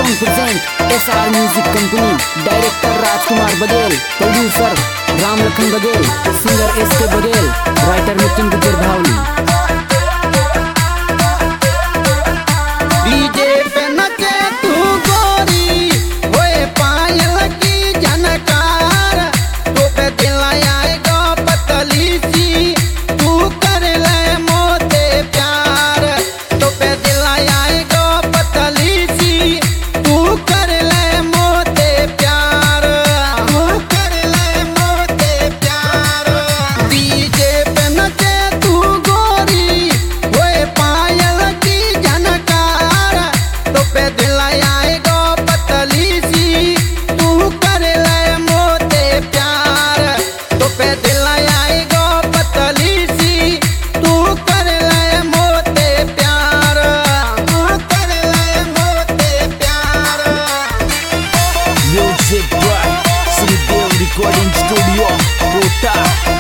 song present SR Music Company. Director Rajkumar Badel, producer Ram Lakhan Badel, singer SK Badel, writer Mithun Gujjar Bhavli. DJ पे नचे तू गोरी होए पायल की झनकार तो पे दिल आएगा पतली सी तू कर ले मोते प्यार तो पे दिल आएगा पतली सी तू कर ले मोते प्यार तू कर ले मोते प्यार डीजे पे नचे तू गोरी होए पायल की झनकार तो पे दिल आएगा पतली सी तू कर ले मोते प्यार तो पे दिल आएगा पतली सी तू कर ले मोते प्यार तू कर ले मोते प्यार Music by Sridev Recording Studio, Kota.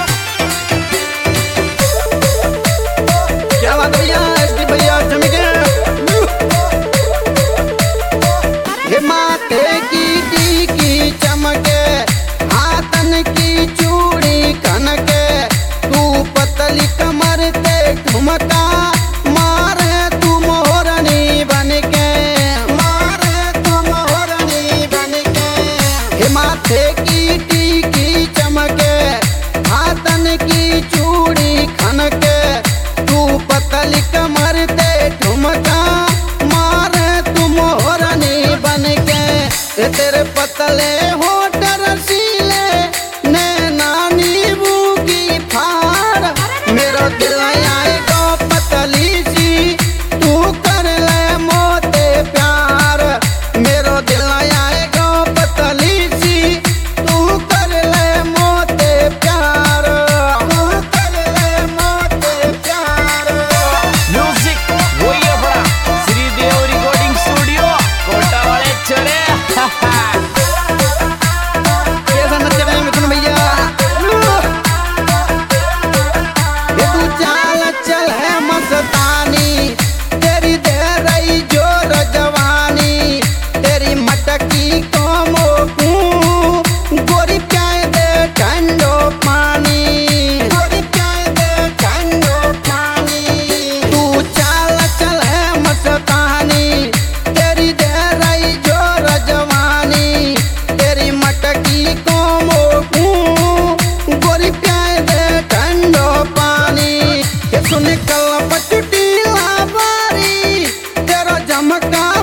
क्या बात भैया एसडी भैया जमिके हे माथे की टीकी चमके हाथन की चूड़ी कनके तू पतली कमर ते ठुमका मारे तू मोहरनी बनके मारे तू मोहरनी बनके हे माथे की टीकी चमके हाथन की चूड़ी खनके तू पतली कमर ते ठुमका मारे तू मोहरनी बनके तेरे पतले होठ रसीले नैना नींबू की फाड़ मेरा दिल आएगा पतली सी तू कर ले मोते प्यार मेरा दिल आएगा पतली सी तू कर ले मोते प्यार तू कर ले मोते प्यार Music वही अपना Sridev Recording Studio, Kota वाले चले. कैसा नचे रहे मिथुन भैया ये तू चाल चल है मस्तानी तेरी दे रही जोर जवानी तेरी मटकी को मोकू गोरी प्याय दे ठंडो पानी गोरी प्याय दे ठंडो पानी तू चाल चल है मस्तानी तेरी दे रही जोर जवानी तेरी मटकी को मोकू गोरी प्याय दे ठंडो पानी ये सुन कल पचटी लाबारी तेरा जमका